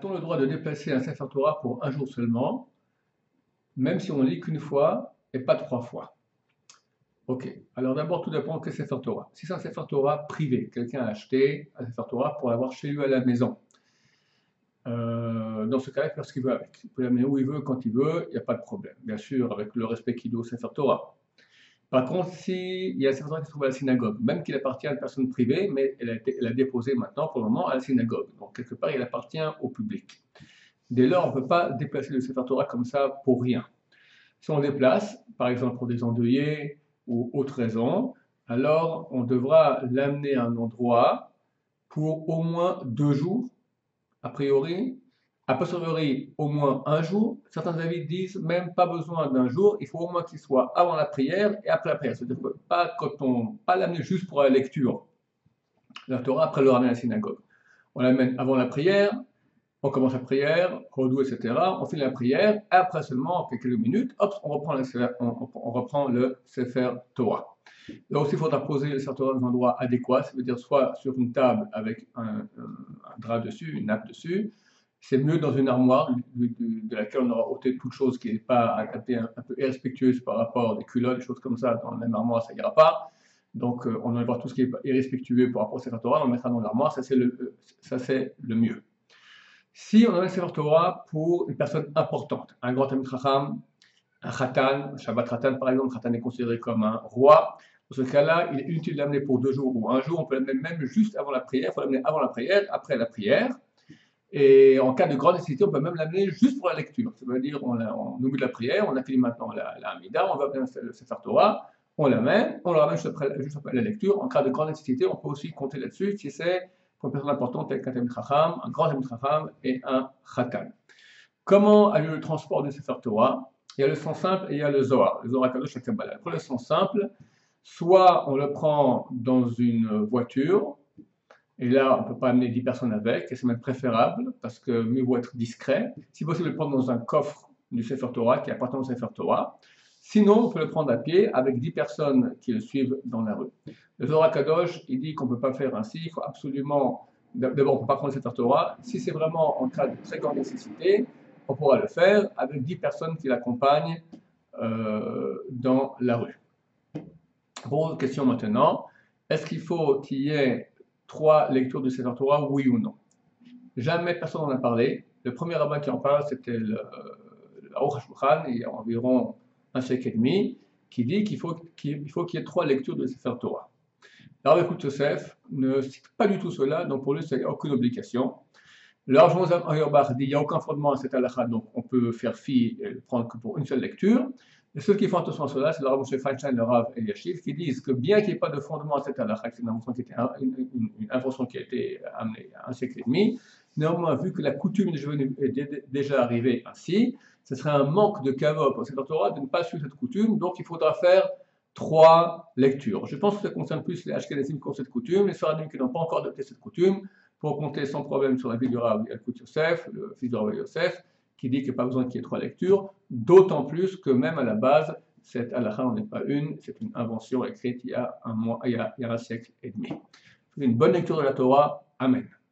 A-t-on le droit de déplacer un Sefer Torah pour un jour seulement, même si on ne lit qu'une fois et pas 3 fois? Ok, alors d'abord, tout dépend de quel Sefer Torah. Si c'est un Sefer Torah privé, quelqu'un a acheté un Sefer Torah pour l'avoir chez lui à la maison. Dans ce cas-là, il peut faire ce qu'il veut avec. Il peut l'amener où il veut, quand il veut, il n'y a pas de problème. Bien sûr, avec le respect qu'il doit au Sefer Torah. Par contre, s'il y a un Sefer Torah qui se trouve à la synagogue, même qu'il appartient à une personne privée, mais elle a déposé maintenant pour le moment à la synagogue. Donc quelque part, il appartient au public. Dès lors, on ne peut pas déplacer le Sefer Torah comme ça pour rien. Si on déplace, par exemple pour des endeuillés ou autre raison, alors on devra l'amener à un endroit pour au moins 2 jours, a priori. A posteriori, au moins un jour. Certains avis disent même pas besoin d'un jour, il faut au moins qu'il soit avant la prière et après la prière. C'est-à-dire que pas l'amener juste pour la lecture, la Torah, après le ramener à la synagogue. On l'amène avant la prière, on commence la prière, Hodou, etc. On finit la prière, et après seulement, en quelques minutes, hop, on reprend le Sefer Torah. Là aussi, il faudra poser le Sefer Torah dans un endroit adéquat, ça veut dire soit sur une table avec un drap dessus, une nappe dessus. C'est mieux dans une armoire de laquelle on aura ôté toute chose qui n'est pas un peu irrespectueuse par rapport à des culottes, des choses comme ça. Dans la même armoire, ça n'ira pas. Donc, on enlèvera tout ce qui est irrespectueux par rapport au Sefer Torah, on le mettra dans l'armoire, ça c'est le mieux. Si on a un Sefer Torah pour une personne importante, un grand Talmid Chacham, un Khatan, Shabbat Khatan par exemple, Khatan est considéré comme un roi. Dans ce cas-là, il est inutile de l'amener pour 2 jours ou un jour, on peut l'amener même juste avant la prière, il faut l'amener avant la prière, après la prière. Et en cas de grande nécessité, on peut même l'amener juste pour la lecture. Ça veut dire, on oublie la prière, on a fini maintenant la Hamida, on va amener le Sefer Torah, on l'amène, on le ramène juste après la lecture. En cas de grande nécessité, on peut aussi compter là-dessus si c'est pour une personne importante telle qu'un Talmid Chacham, un grand Talmid Chacham et un Khatan. Comment a lieu le transport du Sefer Torah? Il y a le sens simple et il y a le Zohar Kadosh et Kabbalah. Pour le sens simple, soit on le prend dans une voiture, et là, on ne peut pas amener 10 personnes avec, et c'est même préférable, parce que mieux vaut être discret. Si possible, le prendre dans un coffre du Sefer Torah, qui appartient au Sefer Torah. Sinon, on peut le prendre à pied, avec 10 personnes qui le suivent dans la rue. Le Zohar Kadosh, il dit qu'on ne peut pas faire ainsi, il faut absolument, d'abord, on ne peut pas prendre le Sefer Torah. Si c'est vraiment en cas de très grande nécessité, on pourra le faire avec 10 personnes qui l'accompagnent dans la rue. Bon, question maintenant, est-ce qu'il faut qu'il y ait 3 lectures de Sefer Torah, oui ou non? Jamais personne n'en a parlé. Le premier rabbin qui en parle, c'était le Aruch HaShulchan, il y a environ un siècle et demi, qui dit qu'il faut qu'il y ait 3 lectures de Sefer Torah. Le Rav Kook Yosef ne cite pas du tout cela, donc pour lui, il n'y a aucune obligation. Le Rav Shmuel Auerbach dit qu'il n'y a aucun fondement à cette halakha, donc on peut faire fi et le prendre que pour une seule lecture. Et ceux qui font attention à cela, c'est le Rav Moshe Feinstein, le Rav Eliashiv, qui disent que bien qu'il n'y ait pas de fondement à cette halakha, c'est une invention qui a été amenée à un siècle et demi, néanmoins, vu que la coutume est déjà arrivée ainsi, ce serait un manque de kavod pour cette Torah de ne pas suivre cette coutume, donc il faudra faire 3 lectures. Je pense que ça concerne plus les Ashkenazim qui ont cette coutume, les Sfaradim qui n'ont pas encore adopté cette coutume, pour compter sans problème sur la vie du Rav Kook Yosef, le fils du Rav Yosef, qui dit qu'il n'y a pas besoin qu'il y ait 3 lectures, d'autant plus que même à la base, cette halakha n'en est pas une, c'est une invention écrite il y a un siècle et demi. Une bonne lecture de la Torah. Amen.